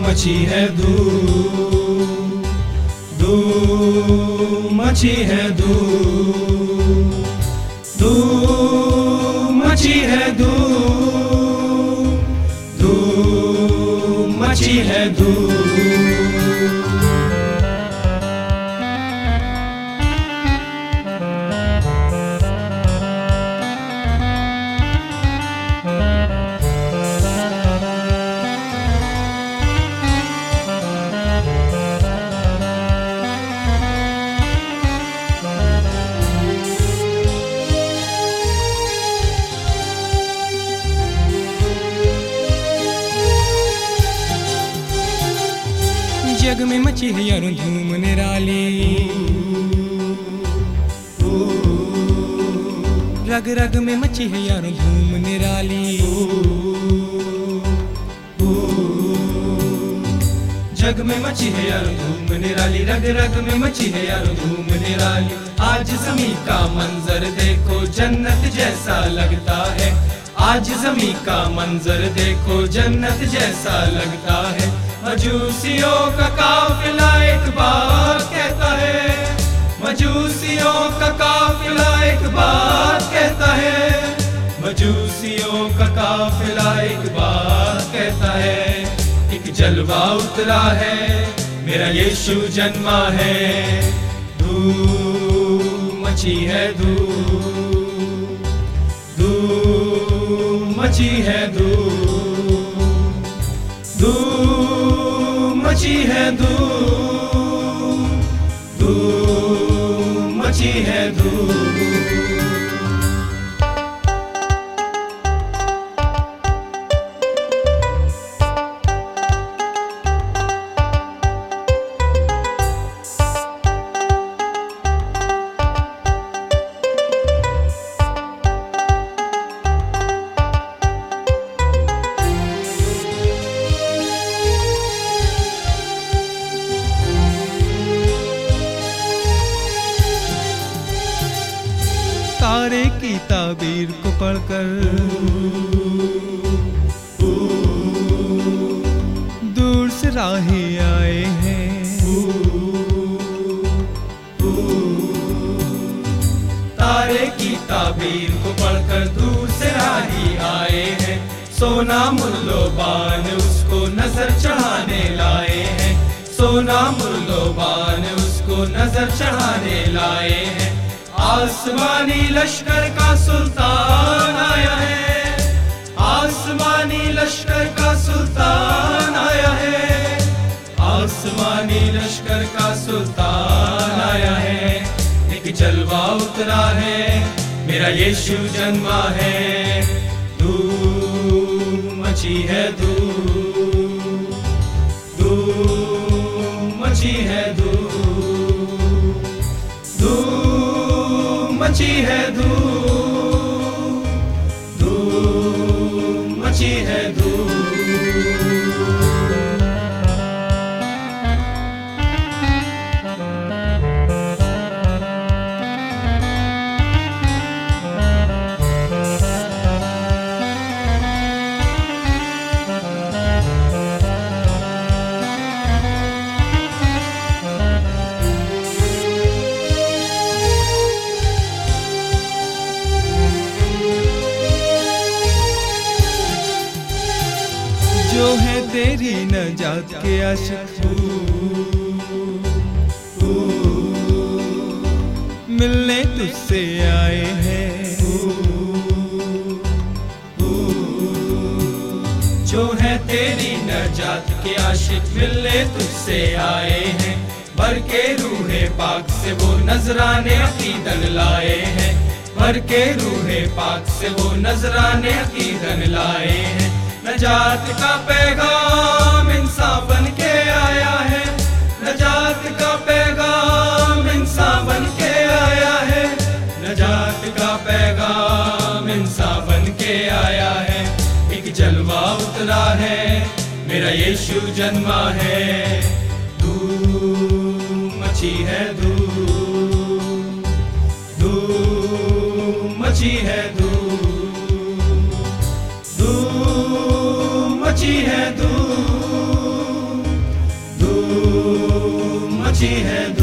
मची है धूम, धूम मची है धूम, धूम मची है धूम, धूम मची है धूम। जग में मची है यारों धूम निराली, रग रग में मची है यारों धूम निराली। जग में मची है यारों धूम निराली, रग रग में मची है यारों धूम निराली। आज ज़मीं का मंजर देखो जन्नत जैसा लगता है, आज ज़मीं का मंजर देखो जन्नत जैसा लगता है। मजूसियों का काफिला एक बात कहता है, मजूसियों का काफिला एक बात कहता है, मजूसियों का काफिला एक बात कहता है। एक जलवा उतरा है मेरा यीशु जन्मा है, धूम मची है धूम, धूम मची है धूम, धूम मची है धूम, धूम मची है धूम। तारे की ताबीर को पढ़कर दूर से राही आए हैं, तारे की ताबीर को पढ़कर दूर से राही आए हैं। सोना मुल्लोबान उसको नजर चढ़ाने लाए हैं, सोना मुल्लोबान उसको नजर चढ़ाने लाए हैं। आसमानी लश्कर का सुल्तान आया है, आसमानी लश्कर का सुल्तान आया है, आसमानी लश्कर का सुल्तान आया है। एक जलवा उतरा है मेरा यीशु जन्मा है, धूम मची है धूम, धूम मची है धूम, धूम मची है धूम, धूम मची है धूम। जो है तेरी नजात के आशिक मिलने तुझसे आए हैं, जो है तेरी नजात के आशिक मिलने तुझसे आए हैं। भर के रूहे पाक से वो नजराने अकीदन लाए हैं, भर के रूहे पाक से वो नजराने अकीदन लाए हैं। नजात का पैगाम इंसान बन के आया है, नजात का पैगाम इंसान बन के आया है, नजात का पैगाम इंसान बन के आया है। एक जलवा उतरा है मेरा यीशु जन्मा है, धूम मची है धूम, धूम मची है धूम, धूम मची है धूम, मची है